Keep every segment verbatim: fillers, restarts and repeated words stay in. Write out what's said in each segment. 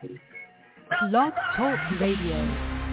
Blog Talk Radio.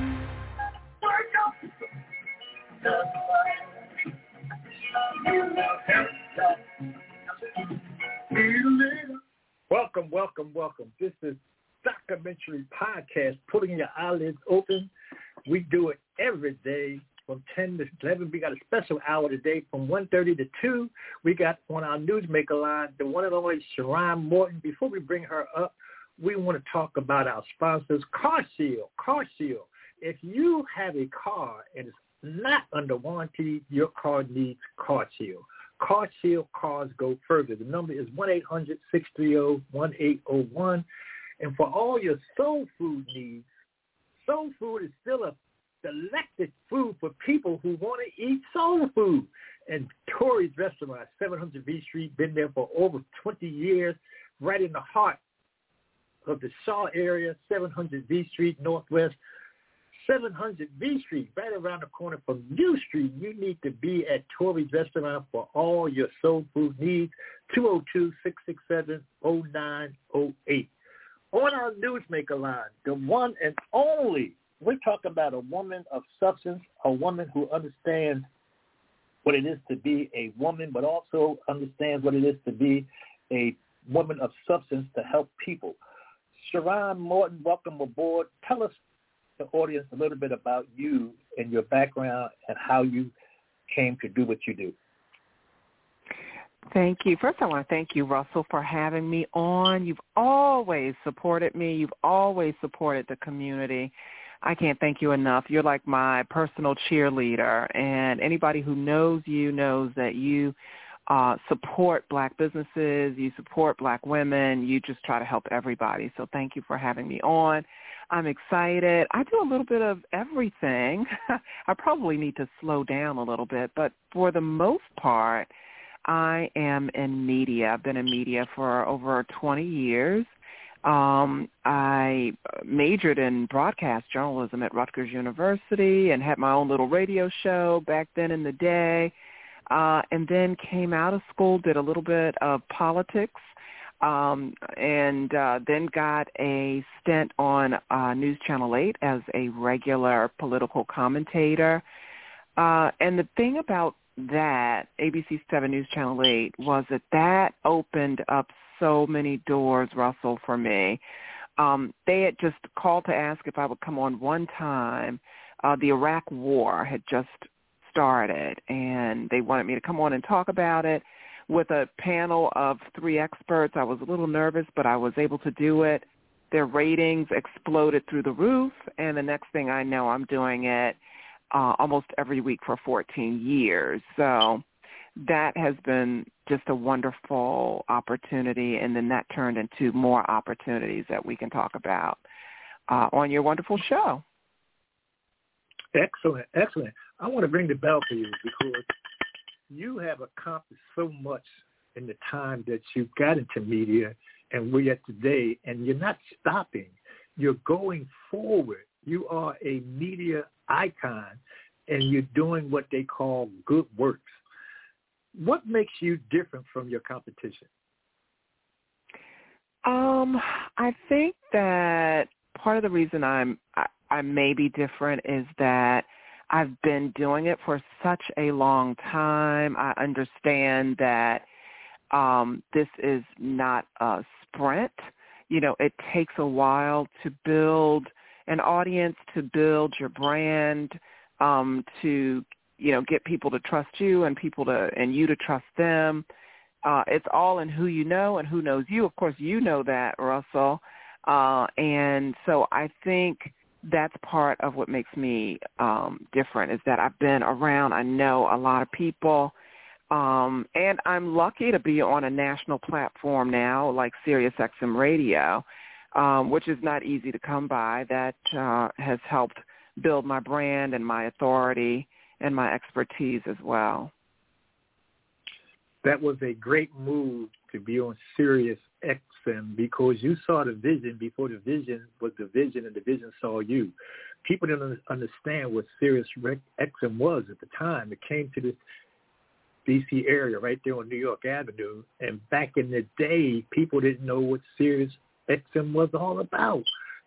Welcome, welcome, welcome. This is Documentary Podcast, Pulling Your Eyelids Open. We do it every day from ten to eleven. We got a special hour today from one thirty to two. We got on our newsmaker line, the one and only Sharon Morton. Before we bring her up, we want to talk about our sponsors, Car Shield. Car Shield. If you have a car and it's not under warranty, your car needs Car Shield. Car Shield cars go further. The number is one eight hundred six three zero one eight zero one. And for all your soul food needs, soul food is still a selected food for people who want to eat soul food. And Tori's Restaurant, seven hundred V Street, been there for over twenty years, right in the heart of the Shaw area, seven hundred V Street Northwest. seven hundred V Street, right around the corner from U Street. You need to be at Tori's Restaurant for all your soul food needs, two oh two, six six seven, oh nine oh eight. On our newsmaker line, the one and only, we're talking about a woman of substance, a woman who understands what it is to be a woman, but also understands what it is to be a woman of substance to help people. Sharon Morton, welcome aboard. Tell us, the audience, a little bit about you and your background and how you came to do what you do. Thank you. First, I want to thank you, Russell, for having me on. You've always supported me. You've always supported the community. I can't thank you enough. You're like my personal cheerleader, and anybody who knows you knows that you uh, support Black businesses, you support Black women, you just try to help everybody. So thank you for having me on. I'm excited. I do a little bit of everything. I probably need to slow down a little bit, but for the most part, I am in media. I've been in media for over twenty years. Um, I majored in broadcast journalism at Rutgers University and had my own little radio show back then in the day, uh, and then came out of school, did a little bit of politics, um, and uh, then got a stint on uh, News Channel eight as a regular political commentator. Uh, and the thing about that, A B C seven News Channel eight, was that that opened up so many doors, Russell, for me. Um, they had just called to ask if I would come on one time. Uh, the Iraq War had just started, and they wanted me to come on and talk about it with a panel of three experts. I was a little nervous, but I was able to do it. Their ratings exploded through the roof, and the next thing I know, I'm doing it Uh, almost every week for fourteen years. So that has been just a wonderful opportunity, and then that turned into more opportunities that we can talk about uh, on your wonderful show. Excellent, excellent. I want to ring the bell for you because you have accomplished so much in the time that you got into media and we're at today, and you're not stopping. You're going forward. You are a media icon, and you're doing what they call good works. What makes you different from your competition? Um, I think that part of the reason I'm I, I may be different is that I've been doing it for such a long time. I understand that um, this is not a sprint. You know, it takes a while to build an audience, to build your brand, um, to, you know, get people to trust you and people to, and you to trust them. Uh, it's all in who you know and who knows you. Of course, you know that, Russell. Uh, and so I think that's part of what makes me um, different is that I've been around. I know a lot of people. Um, and I'm lucky to be on a national platform now like Sirius X M Radio, Um, which is not easy to come by. That uh, has helped build my brand and my authority and my expertise as well. That was a great move to be on Sirius X M because you saw the vision before the vision was the vision and the vision saw you. People didn't understand what Sirius X M was at the time. It came to the D C area right there on New York Avenue, and back in the day, people didn't know what Sirius X M was all about.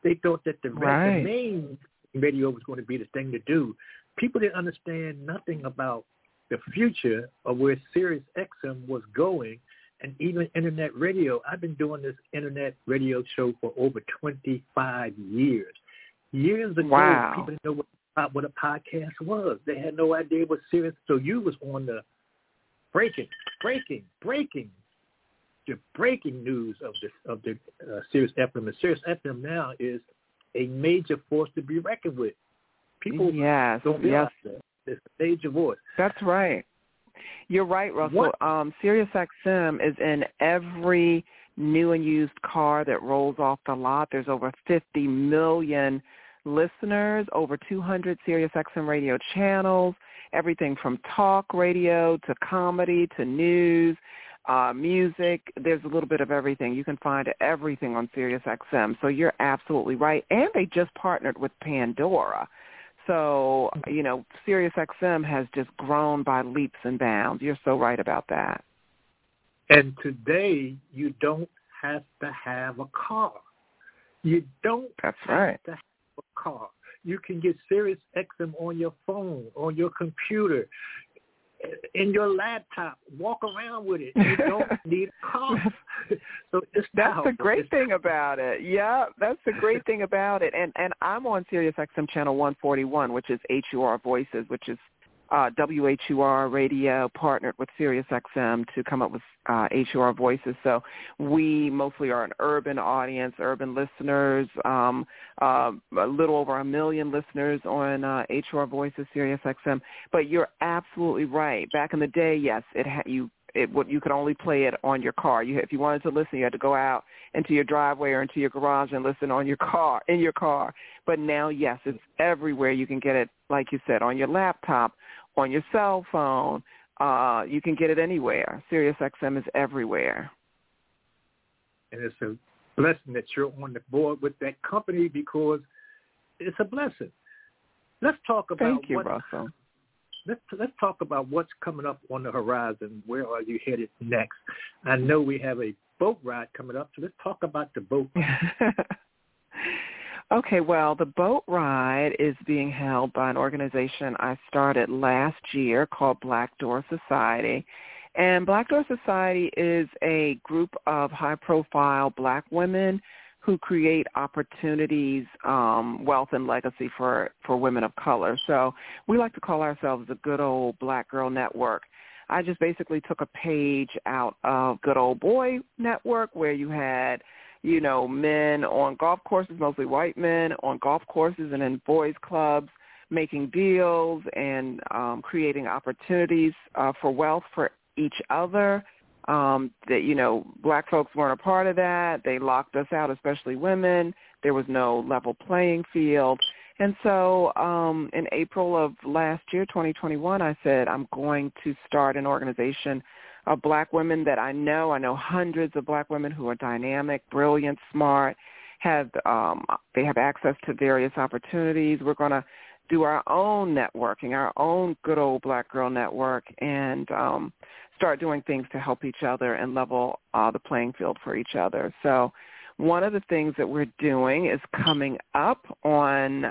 They thought that the, right. the main radio was going to be the thing to do. People didn't understand nothing about the future of where Sirius X M was going, and even internet radio. I've been doing this internet radio show for over twenty-five years. Years ago, wow. people didn't know what, what a podcast was. They had no idea what Sirius. So you was on the breaking, breaking, breaking, the breaking news of the of the uh, Sirius F M. And Sirius F M now is a major force to be reckoned with. People yes, don't realize yes. that. It's a major voice. That's right. You're right, Russell. What? Um, Sirius X M is in every new and used car that rolls off the lot. There's over fifty million listeners, over two hundred Sirius X M radio channels, everything from talk radio to comedy to news, uh, music. There's a little bit of everything. You can find everything on Sirius X M. So you're absolutely right. And they just partnered with Pandora. So, you know, Sirius X M has just grown by leaps and bounds. You're so right about that. And today, you don't have to have a car. You don't That's have right. to have a car. You can get Sirius X M on your phone, on your computer, in your laptop. Walk around with it. You don't need a car. So it's That's powerful. the great it's thing about it. Yeah, that's the great thing about it. And and I'm on Sirius X M channel one forty-one, which is H U R Voices, which is uh, W H U R Radio partnered with Sirius X M to come up with uh, H U R Voices. So we mostly are an urban audience, urban listeners, um, uh, a little over a million listeners on uh, H U R Voices, Sirius X M. But you're absolutely right. Back in the day, yes, it ha- you it would you could only play it on your car. You, if you wanted to listen, you had to go out into your driveway or into your garage and listen on your car, in your car. But now, yes, it's everywhere. You can get it, like you said, on your laptop, on your cell phone. Uh, you can get it anywhere. Sirius X M is everywhere. And it's a blessing that you're on the board with that company because it's a blessing. Let's talk about Thank you, what, Russell. Let's let's talk about what's coming up on the horizon. Where are you headed next? I know we have a boat ride coming up, so let's talk about the boat ride. Okay, well, the boat ride is being held by an organization I started last year called Black Door Society. And Black Door Society is a group of high-profile black women who create opportunities, um, wealth, and legacy for, for women of color. So we like to call ourselves the Good Old Black Girl Network. I just basically took a page out of Good Old Boy Network where you had, you know, men on golf courses, mostly white men on golf courses and in boys clubs making deals and um, creating opportunities uh, for wealth for each other. Um, that, you know, black folks weren't a part of that. They locked us out, especially women. There was no level playing field. And so um, in April of last year, twenty twenty-one, I said I'm going to start an organization of black women that I know. I know hundreds of black women who are dynamic, brilliant, smart, have um, they have access to various opportunities. We're going to do our own networking, our own Good Old Black Girl Network, and um, start doing things to help each other and level uh, the playing field for each other. So one of the things that we're doing is coming up on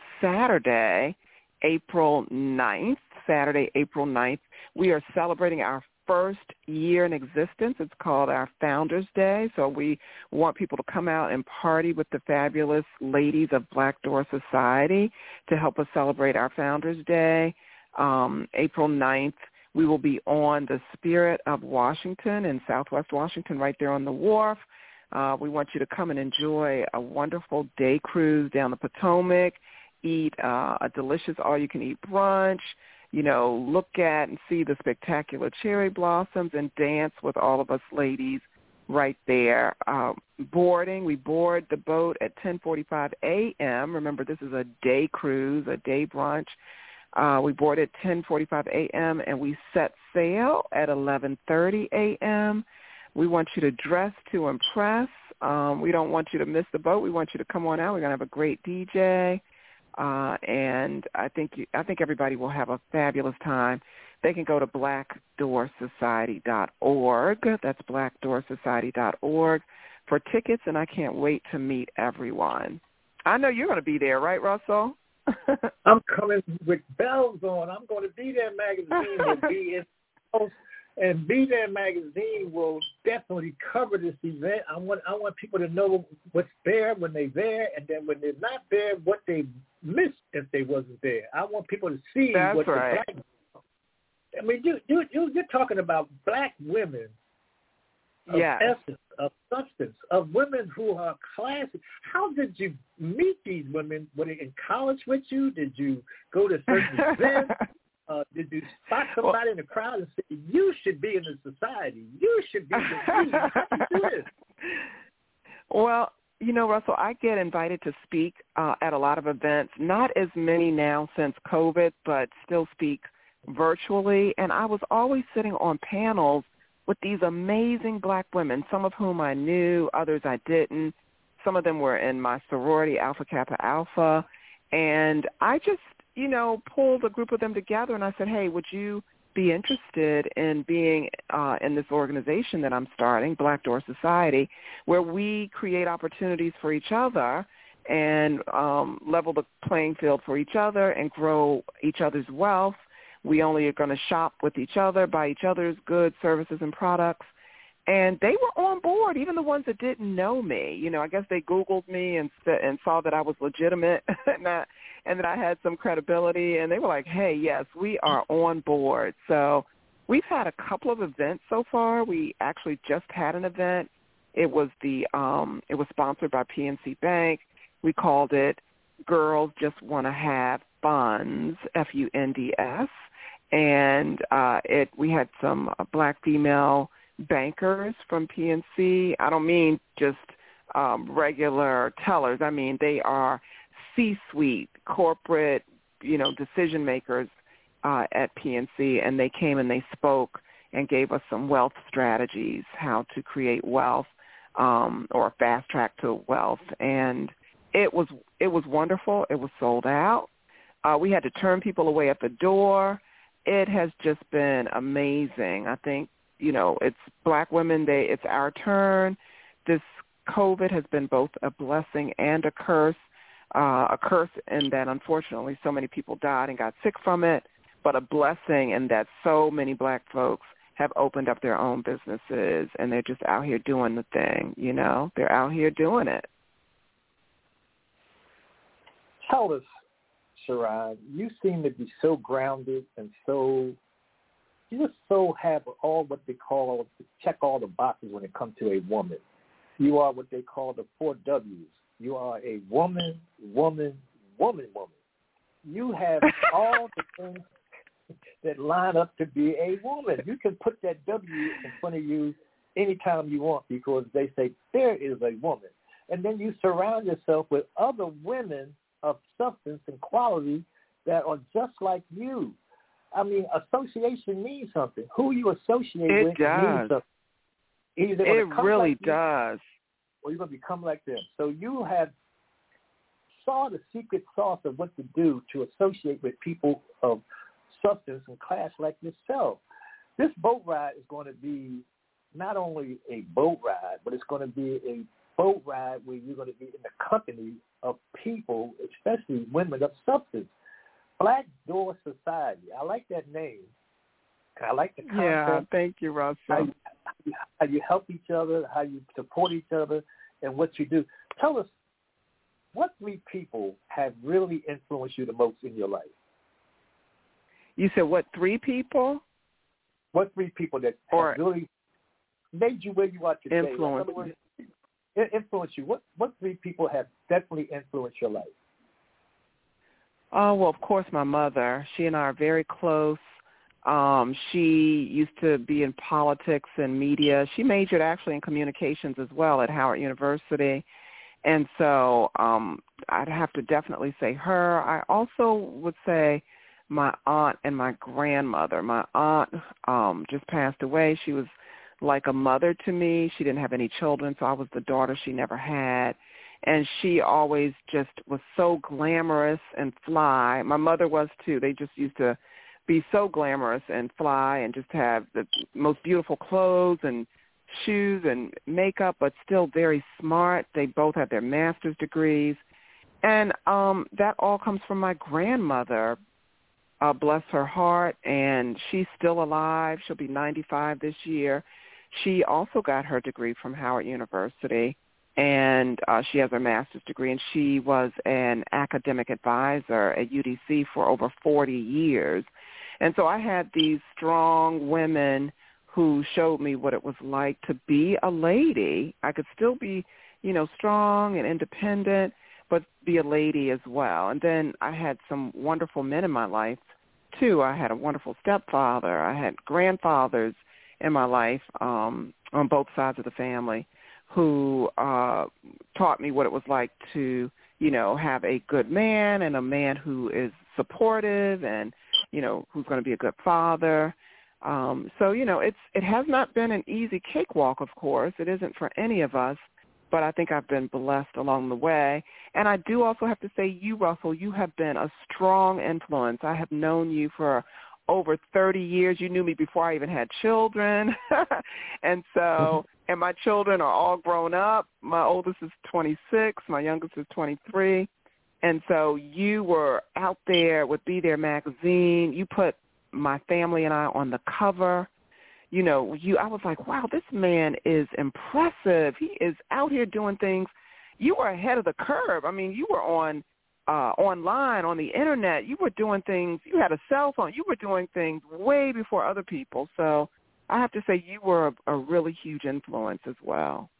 Saturday, April ninth, Saturday, April ninth. We are celebrating our first year in existence. It's called our Founders Day. So we want people to come out and party with the fabulous ladies of Black Door Society to help us celebrate our Founders Day. Um, April ninth, we will be on the Spirit of Washington in Southwest Washington, right there on the wharf. Uh, we want you to come and enjoy a wonderful day cruise down the Potomac, eat uh, a delicious all-you-can-eat brunch, you know, look at and see the spectacular cherry blossoms and dance with all of us ladies right there. Uh, boarding, we board the boat at ten forty-five a.m. Remember, this is a day cruise, a day brunch. Uh, we board at ten forty-five a.m. and we set sail at eleven thirty a.m. We want you to dress to impress. Um, we don't want you to miss the boat. We want you to come on out. We're going to have a great D J. Uh, and I think you, I think everybody will have a fabulous time. They can go to black door society dot org. That's black door society dot org for tickets, and I can't wait to meet everyone. I know you're going to be there, right, Russell? I'm coming with bells on. I'm going to Be There Magazine will be in post, and Be There Magazine will definitely cover this event. I want I want people to know what's there when they're there, and then when they're not there, what they missed if they wasn't there. I want people to see That's what right. the black. I mean, you you you you're talking about black women. Of yes. essence, of substance, of women who are classy. How did you meet these women? Were they in college with you? Did you go to certain events? Uh, did you spot somebody well, in the crowd and say, you should be in the society? You should be in the How do you do this? Well, you know, Russell, I get invited to speak uh, at a lot of events, not as many now since COVID, but still speak virtually. And I was always sitting on panels with these amazing black women, some of whom I knew, others I didn't. Some of them were in my sorority, Alpha Kappa Alpha. And I just, you know, pulled a group of them together and I said, hey, would you be interested in being uh, in this organization that I'm starting, Black Door Society, where we create opportunities for each other and um, level the playing field for each other and grow each other's wealth. We only are going to shop with each other, buy each other's goods, services, and products. And they were on board, even the ones that didn't know me. You know, I guess they Googled me and and saw that I was legitimate and, I, and that I had some credibility. And they were like, hey, yes, we are on board. So we've had a couple of events so far. We actually just had an event. It was the um, it was sponsored by P N C Bank. We called it Girls Just Want to Have Funds, F U N D S. And uh, it we had some uh, black female bankers from P N C. I don't mean just um, regular tellers. I mean they are C-suite, corporate, you know, decision makers uh, at P N C, and they came and they spoke and gave us some wealth strategies, how to create wealth um, or fast track to wealth. And it was it was wonderful. It was sold out. Uh, we had to turn people away at the door. It has just been amazing. I think, you know, it's black women, they, it's our turn. This COVID has been both a blessing and a curse, uh, a curse in that unfortunately so many people died and got sick from it, but a blessing in that so many black folks have opened up their own businesses and they're just out here doing the thing, you know. They're out here doing it. Tell us, Sherrod, you seem to be so grounded and so, you just so have all what they call, check all the boxes when it comes to a woman. You are what they call the four W's. You are a woman, woman, woman, woman. You have all the things that line up to be a woman. You can put that W in front of you anytime you want because they say there is a woman. And then you surround yourself with other women of substance and quality that are just like you. I mean, association means something. Who you associate it with does. means something. Either it really like does. Or you're going to become like them. So you have saw the secret sauce of what to do to associate with people of substance and class like yourself. This boat ride is going to be not only a boat ride, but it's going to be a boat ride where you're going to be in the company of people, especially women of substance. Black Door Society. I like that name. I like the concept. Yeah, thank you, Russell. How you, how you help each other, how you support each other, and what you do. Tell us, what three people have really influenced you the most in your life? You said what, three people? What three people that or have really made you where you are today? Influence. In other words, influence you. What what three people have definitely influenced your life? Oh, well, of course, my mother. She and I are very close. Um, she used to be in politics and media. She majored actually in communications as well at Howard University. And so um, I'd have to definitely say her. I also would say my aunt and my grandmother. My aunt um, just passed away. She was like a mother to me. She didn't have any children, so I was the daughter she never had. And she always just was so glamorous and fly. My mother was too. They just used to be so glamorous and fly and just have the most beautiful clothes and shoes and makeup, but still very smart. They both had their master's degrees. And um, that all comes from my grandmother, uh, bless her heart, and she's still alive. She'll be ninety-five this year. She also got her degree from Howard University, and uh, she has her master's degree, and she was an academic advisor at U D C for over forty years. And so I had these strong women who showed me what it was like to be a lady. I could still be, you know, strong and independent, but be a lady as well. And then I had some wonderful men in my life, too. I had a wonderful stepfather. I had grandfathers in my life um, on both sides of the family who uh, taught me what it was like to, you know, have a good man and a man who is supportive and, you know, who's going to be a good father. Um, so, you know, it's it has not been an easy cakewalk, of course. It isn't for any of us, but I think I've been blessed along the way. And I do also have to say, you, Russell, you have been a strong influence. I have known you for over thirty years. You knew me before I even had children. And so, and my children are all grown up. My oldest is twenty-six. My youngest is twenty-three. And so you were out there with Be There magazine. You put my family and I on the cover. You know, you. I was like, wow, this man is impressive. He is out here doing things. You were ahead of the curve. I mean, you were on uh, online, on the Internet. You were doing things. You had a cell phone. You were doing things way before other people. So I have to say you were a, a really huge influence as well.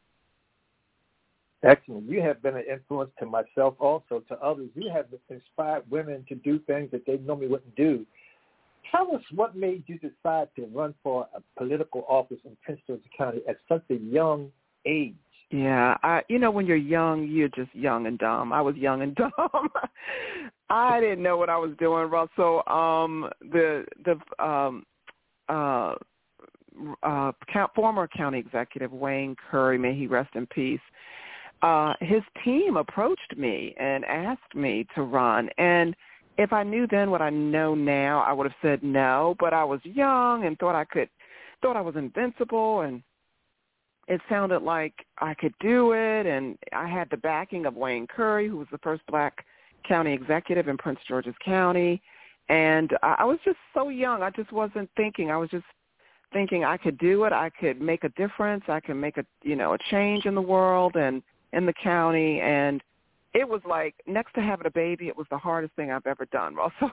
Excellent. You have been an influence to myself also, to others. You have inspired women to do things that they normally wouldn't do. Tell us what made you decide to run for a political office in Prince George's County at such a young age. Yeah, I, you know, when you're young, you're just young and dumb. I was young and dumb. I didn't know what I was doing, Russell. Um, the the um, uh, uh, count, former county executive Wayne Curry, may he rest in peace. Uh, his team approached me and asked me to run, and if I knew then what I know now, I would have said no, but I was young and thought I could, thought I was invincible, and it sounded like I could do it, and I had the backing of Wayne Curry, who was the first black county executive in Prince George's County, and I was just so young. I just wasn't thinking. I was just thinking I could do it. I could make a difference. I could make a, you know, a change in the world and in the county, and it was like, next to having a baby, it was the hardest thing I've ever done, Russell.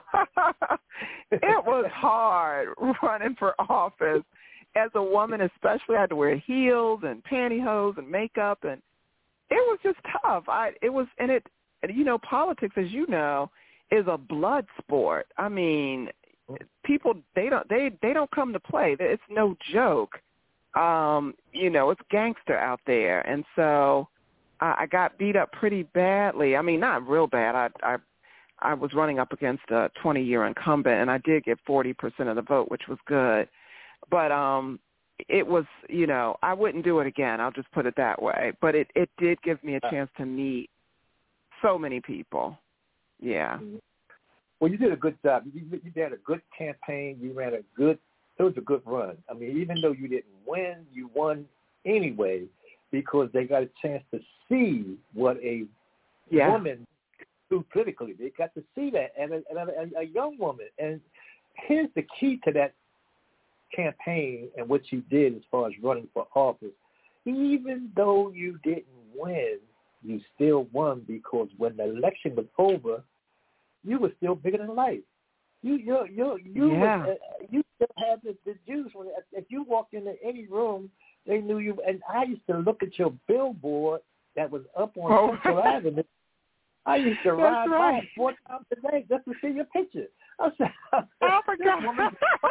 It was hard running for office. As a woman especially, I had to wear heels and pantyhose and makeup, and it was just tough. I it was, and it, you know, politics, as you know, is a blood sport. I mean, people, they don't, they, they don't come to play. It's no joke. Um, you know, it's gangster out there, and so I got beat up pretty badly. I mean, not real bad. I I, I was running up against a twenty-year incumbent, and I did get forty percent of the vote, which was good. But um, it was, you know, I wouldn't do it again. I'll just put it that way. But it, it did give me a chance to meet so many people. Yeah. Well, you did a good job. You, you did a good campaign. You ran a good, it was a good run. I mean, even though you didn't win, you won anyway, because they got a chance to see what a yeah. woman do politically. They got to see that, and a, and a, a young woman. And here's the key to that campaign and what you did as far as running for office. Even though you didn't win, you still won, because when the election was over, you were still bigger than life. You you you you yeah. was, uh, you still had the, the juice. When if you walked into any room, they knew you. And I used to look at your billboard that was up on oh. Central Avenue. I used to ride right. by four times a day just to see your picture. I said, I forgot.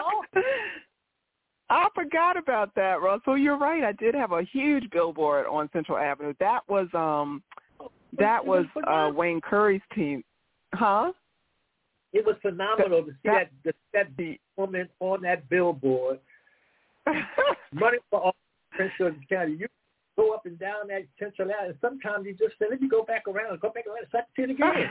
I forgot about that, Russell. You're right. I did have a huge billboard on Central Avenue. That was um, that was uh, Wayne Curry's team, huh? It was phenomenal to see that that, that woman on that billboard running for office in Prince George's County. You go up and down that Central Avenue, and sometimes you just say, let me go back around, go back around, and start to see it again.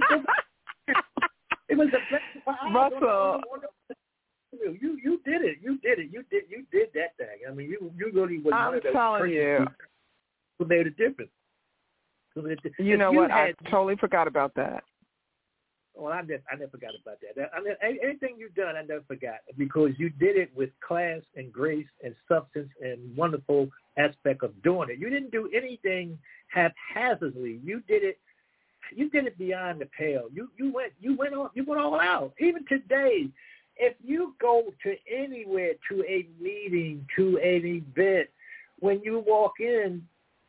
It was a blessing for us. Russell. You you did it. You did it. You did you did that thing. I mean, you you really was I'm one of those telling you. who made a difference. So if, you if know you what? had, I totally forgot about that. Well, I never, I never forgot about that. I mean, anything you've done, I never forgot because you did it with class and grace and substance and wonderful aspect of doing it. You didn't do anything haphazardly. You did it. You did it beyond the pale. You you went you went on you went all out. Even today, if you go to anywhere, to a meeting, to an event, when you walk in,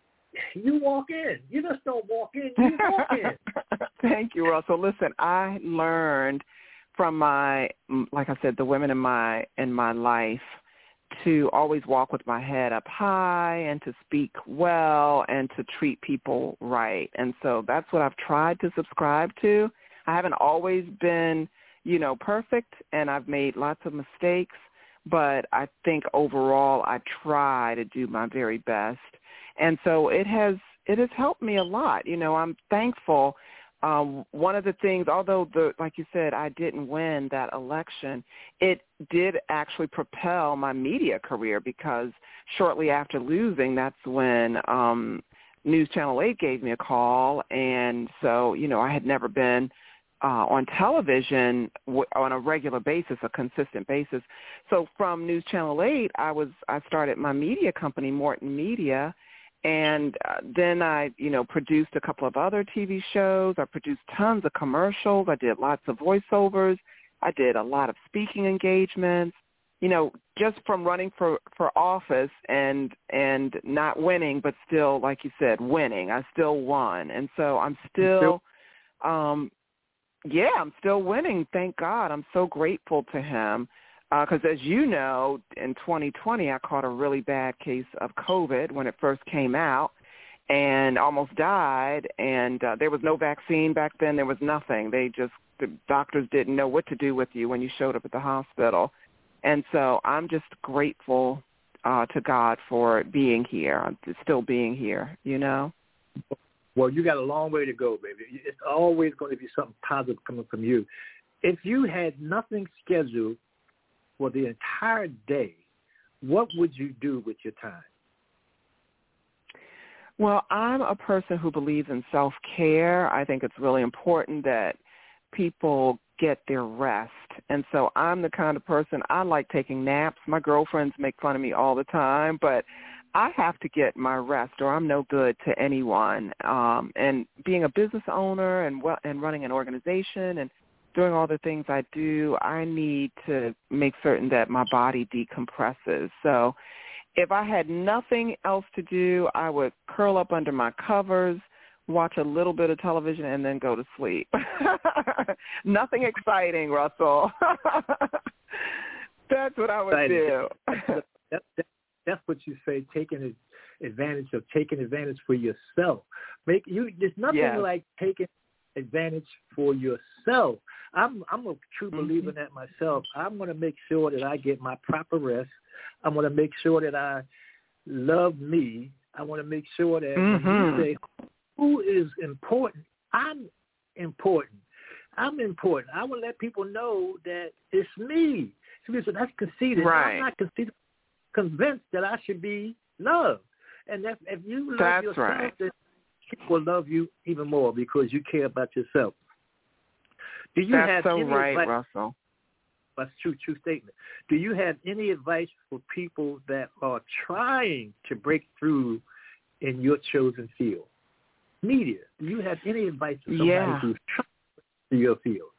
you walk in. You just don't walk in. You walk in. Thank you, Russell. Listen, I learned from my, like I said, the women in my in my life to always walk with my head up high and to speak well and to treat people right. And so that's what I've tried to subscribe to. I haven't always been, you know, perfect, and I've made lots of mistakes, but I think overall I try to do my very best. And so it has it has helped me a lot. You know, I'm thankful. Um, one of the things, although, the, like you said, I didn't win that election, it did actually propel my media career because shortly after losing, that's when um, News Channel eight gave me a call. And so, you know, I had never been uh, on television w- on a regular basis, a consistent basis. So from News Channel eight, I was I started my media company, Morton Media. And uh, then I, you know, produced a couple of other T V shows. I produced tons of commercials. I did lots of voiceovers. I did a lot of speaking engagements. You know, just from running for, for office and and not winning, but still, like you said, winning. I still won. And so I'm still, um, yeah, I'm still winning. Thank God. I'm so grateful to him. Because uh, as you know, in twenty twenty, I caught a really bad case of COVID when it first came out and almost died. And uh, there was no vaccine back then. There was nothing. They just, the doctors didn't know what to do with you when you showed up at the hospital. And so I'm just grateful uh, to God for being here, still being here, you know. Well, you got a long way to go, baby. It's always going to be something positive coming from you. If you had nothing scheduled for the entire day, what would you do with your time? Well, I'm a person who believes in self-care. I think it's really important that people get their rest. And so I'm the kind of person, I like taking naps. My girlfriends make fun of me all the time, but I have to get my rest or I'm no good to anyone. Um, and being a business owner and, and running an organization and doing all the things I do, I need to make certain that my body decompresses. So if I had nothing else to do, I would curl up under my covers, watch a little bit of television, and then go to sleep. Nothing exciting, Russell. That's what I would do. that, that, that's what you say, taking advantage of taking advantage for yourself. Make you. There's nothing yes. like taking advantage for yourself. I'm I'm a true believer mm-hmm. in that myself. I'm going to make sure that I get my proper rest. I'm going to make sure that I love me. I want to make sure that mm-hmm. when you say who is important, I'm important. I'm important. I will let people know that it's me. So that's conceited. Right. I'm not conceited, convinced that I should be loved. And that if you love that's yourself, right. then people will love you even more because you care about yourself. Do you That's have so any right, advice? Russell. That's true, true statement. Do you have any advice for people that are trying to break through in your chosen field? Media. Do you have any advice for somebody yeah. who's trying to break through your field?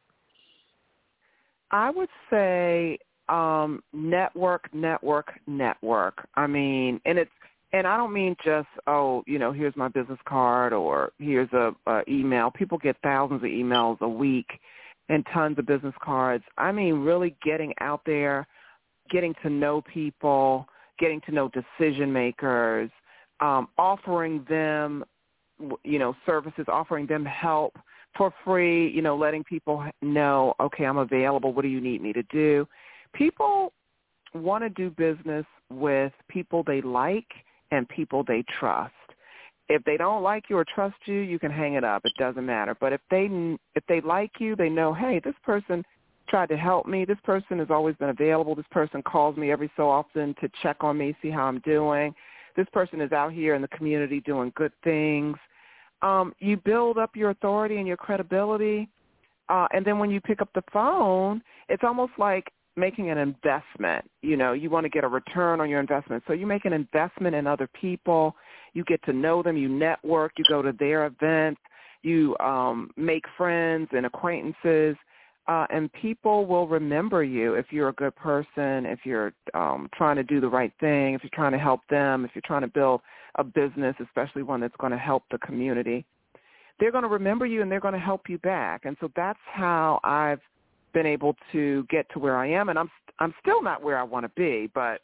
I would say um, network, network, network. I mean, and it's, and I don't mean just, oh, you know, here's my business card or here's a, a email. People get thousands of emails a week and tons of business cards. I mean, really getting out there, getting to know people, getting to know decision makers, um, offering them, you know, services, offering them help for free, you know, letting people know, okay, I'm available. What do you need me to do? People want to do business with people they like and people they trust. If they don't like you or trust you, you can hang it up. It doesn't matter. But if they if they like you, they know, hey, this person tried to help me. This person has always been available. This person calls me every so often to check on me, see how I'm doing. This person is out here in the community doing good things. um, you build up your authority and your credibility. Uh, and then when you pick up the phone, it's almost like making an investment. You know, you want to get a return on your investment. So you make an investment in other people. You get to know them. You network. You go to their events. You um, make friends and acquaintances. Uh, and people will remember you if you're a good person, if you're um, trying to do the right thing, if you're trying to help them, if you're trying to build a business, especially one that's going to help the community. They're going to remember you and they're going to help you back. And so that's how I've been able to get to where I am. And I'm I'm still not where I want to be, but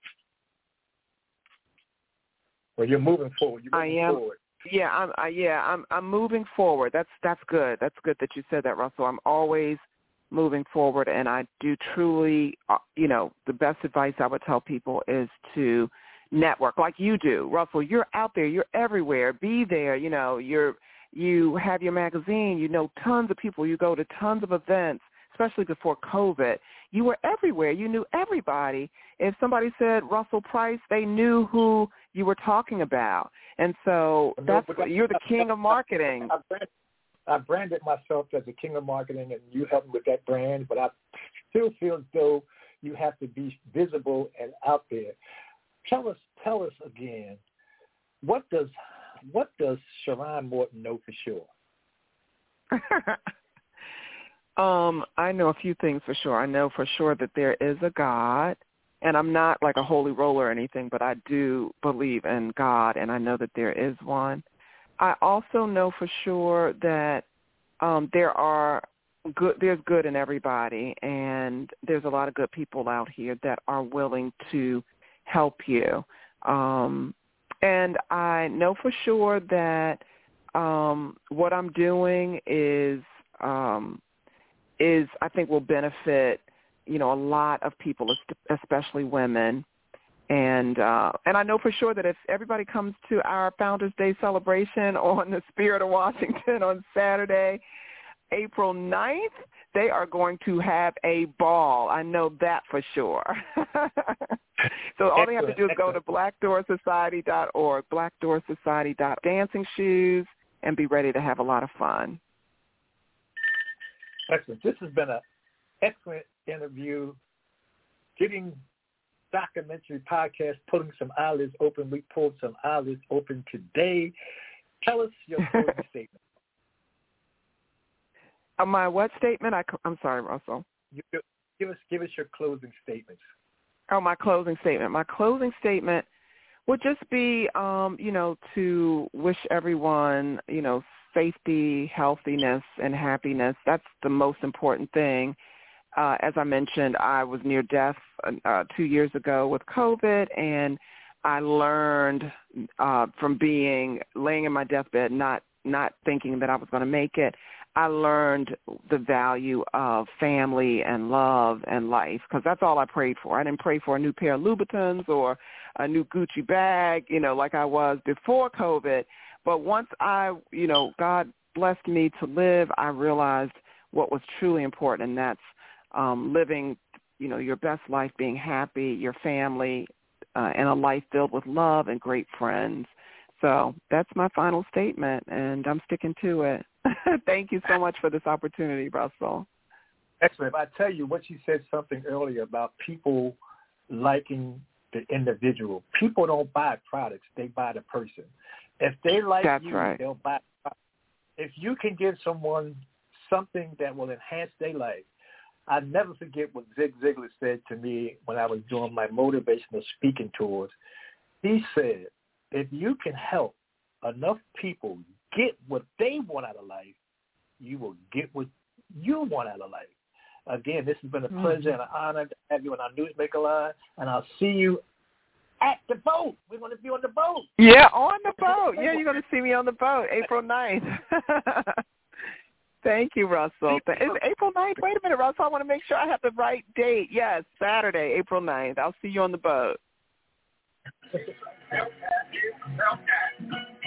well, you're moving forward. You're moving I am. Forward. Yeah, I'm. I, yeah, I'm. I'm moving forward. That's that's good. That's good that you said that, Russell. I'm always moving forward, and I do truly. Uh, you know, the best advice I would tell people is to network like you do, Russell. You're out there. You're everywhere. Be there. You know, you're. You have your magazine. You know tons of people. You go to tons of events, especially before COVID. You were everywhere. You knew everybody. If somebody said Russell Price, they knew who you were talking about. And so that's no, you're the king of marketing. I branded, I branded myself as the king of marketing, and you helped me with that brand, but I still feel as though you have to be visible and out there. Tell us, tell us again, what does what does Sharon Morton know for sure? um, I know a few things for sure. I know for sure that there is a God. And I'm not like a holy roller or anything, but I do believe in God, and I know that there is one. I also know for sure that um, there are good. There's good in everybody, and there's a lot of good people out here that are willing to help you. Um, and I know for sure that um, what I'm doing is um, is I think will benefit. You know, a lot of people, especially women. And uh, and I know for sure that if everybody comes to our Founders Day celebration on the Spirit of Washington on Saturday, April ninth, they are going to have a ball. I know that for sure. So all they have to do is go to black door society dot org, black door society dot org, dancing shoes, and be ready to have a lot of fun. Excellent. This has been an excellent interview, getting documentary podcast, putting some eyelids open. We pulled some eyelids open today. Tell us your closing statement. Uh, my what statement? I, I'm sorry, Russell. You, give us give us your closing statements. Oh, my closing statement. My closing statement would just be, um, you know, to wish everyone, you know, safety, healthiness, and happiness. That's the most important thing. Uh, as I mentioned, I was near death uh, two years ago with COVID, and I learned uh, from being laying in my deathbed, not not thinking that I was going to make it. I learned the value of family and love and life, because that's all I prayed for. I didn't pray for a new pair of Louboutins or a new Gucci bag, you know, like I was before COVID. But once I, you know, God blessed me to live, I realized what was truly important, and that's Um, living, you know, your best life, being happy, your family, uh, and a life filled with love and great friends. So that's my final statement, and I'm sticking to it. Thank you so much for this opportunity, Russell. Excellent. I tell you what, you said something earlier about people liking the individual. People don't buy products; they buy the person. If they like that's you, right. they'll buy. If you can give someone something that will enhance their life. I never forget what Zig Ziglar said to me when I was doing my motivational speaking tours. He said, if you can help enough people get what they want out of life, you will get what you want out of life. Again, this has been a mm-hmm. pleasure and an honor to have you on our Newsmaker line, and I'll see you at the boat. We're going to be on the boat. Yeah, on the boat. Yeah, you're going to see me on the boat, April ninth. Thank you, Russell. Is it April ninth? Wait a minute, Russell. I want to make sure I have the right date. Yes, Saturday, April ninth. I'll see you on the boat.